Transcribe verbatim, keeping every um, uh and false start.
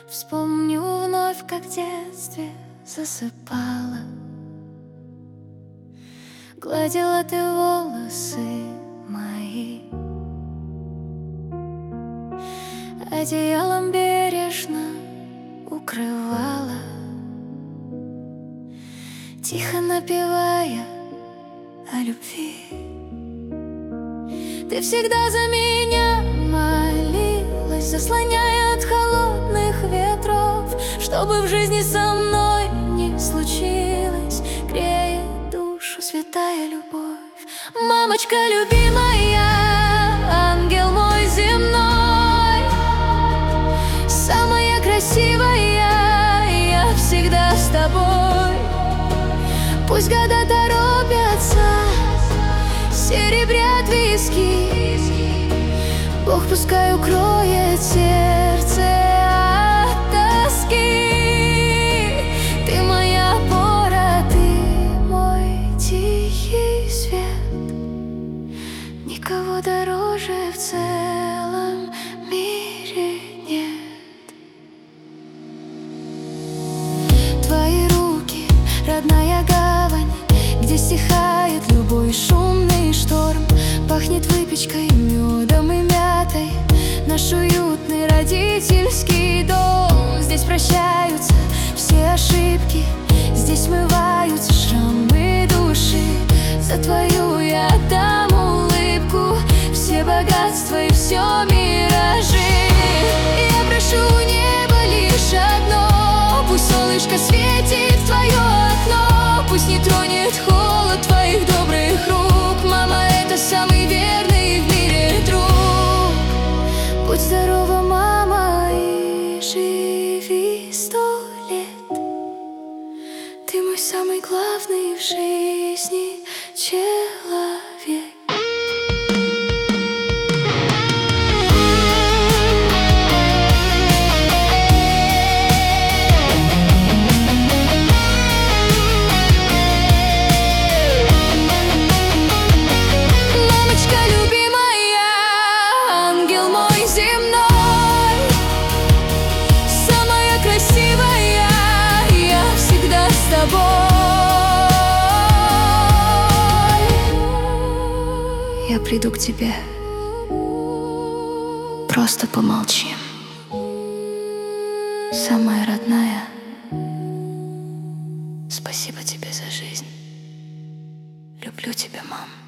Вспомню вновь, как в детстве засыпала. Гладила ты волосы мои, одеялом бережно укрывала, тихо напевая о любви. Ты всегда за меня молилась, заслоняя от холодных ветров. Чтобы в жизни со мной не случилось, греет душу святая любовь. Мамочка любимая, ангел мой земной, самая красивая, я всегда с тобой. Пусть года торопятся, серебрят виски, Бог пускай укроет сердце от тоски. Ты моя опора, ты мой тихий свет, никого дороже в целом мире нет. Твои руки, родная гавань, где стихает любой шумный шторм. Пахнет выпечкой, медом и мятой, наш уютный родительский дом. Здесь прощаются все ошибки, здесь смываются шрамы души. За твою я дам улыбку, все богатства и все миражи. Я прошу у неба лишь одно: пусть солнышко светит в твое окно, пусть не тронет холод твоих добрых рук. Мама, это самый верный в мире друг. Будь здорова, мама, и живи сто лет. Ты мой самый главный в жизни человек. Я приду к тебе, просто помолчим. Самая родная, спасибо тебе за жизнь. Люблю тебя, мам.